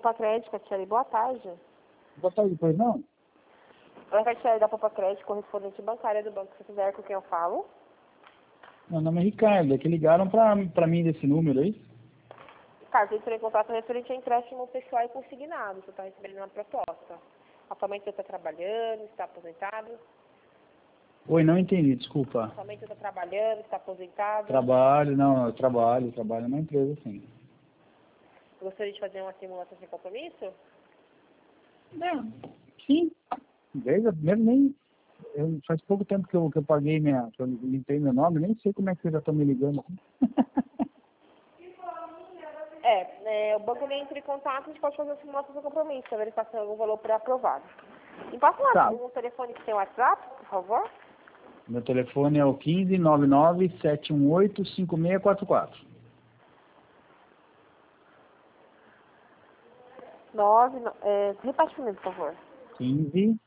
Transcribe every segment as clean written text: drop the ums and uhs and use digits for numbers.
Poupa Crédito, Catiele, boa tarde. Boa tarde, pois não? Oi, Catiele, da Poupa Crédito, correspondente bancária do Banco Santander, com quem eu falo. Meu nome é Ricardo, é que ligaram pra mim desse número aí. Caso eu entre em contato referente a empréstimo pessoal e consignado, você está recebendo uma proposta. Atualmente você está trabalhando, está aposentado? Oi, não entendi, desculpa. Atualmente você está trabalhando, está aposentado? Eu trabalho numa empresa, sim. Gostaria de fazer uma simulação sem compromisso? Não. Sim. Mesmo nem... faz pouco tempo que eu paguei que eu limpei meu nome, nem sei como é que vocês já estão me ligando. O banco nem entra em contato, a gente pode fazer uma simulação sem compromisso, para verificar se tem algum valor pré-aprovado. Me passa um telefone que tem WhatsApp, por favor? Meu telefone é o 1599-718-5644. Repete comigo, por favor. 15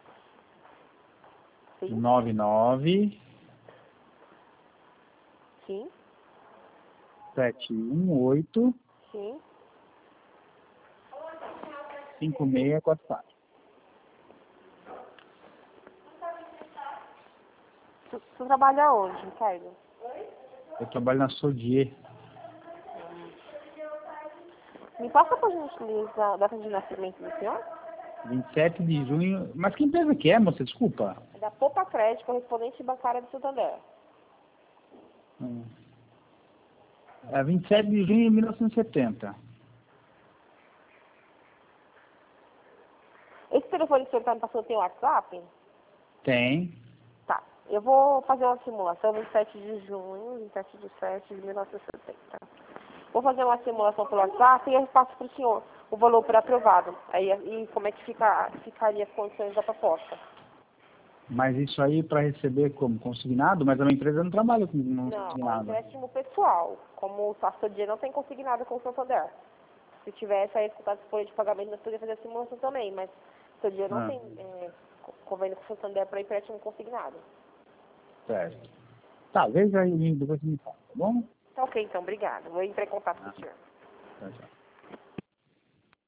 Sim, 99 sim, 718 sim. 5644. Você trabalha onde, Ricardo? Eu trabalho na Sodier. Me passa, por gentileza, a data de nascimento do senhor? 27 de junho. Mas que empresa que é, moça? Desculpa. É da Poupa Crédito, correspondente bancária do Santander. É 27 de junho de 1970. Esse telefone que o senhor está me passando tem WhatsApp? Tem. Tá. Eu vou fazer uma simulação 27 de junho, 27 de 7 de 1970. Vou fazer uma simulação pelo WhatsApp e eu passo para o senhor o valor pré-aprovado. E como é que ficaria as condições da proposta. Mas isso aí para receber como consignado, mas a minha empresa não trabalha com Não, é um consignado. empréstimo pessoal. Como o Santander não tem consignado com o Santander. Se tivesse aí escutado folha de pagamento, nós poderíamos fazer a simulação também, mas o Santander não tem convênio com o Santander para empréstimo consignado. Certo. Tá, veja aí, depois você me fala, tá bom? Tá ok, então, obrigada. Vou entrar em contato com o senhor. Tchau, tchau.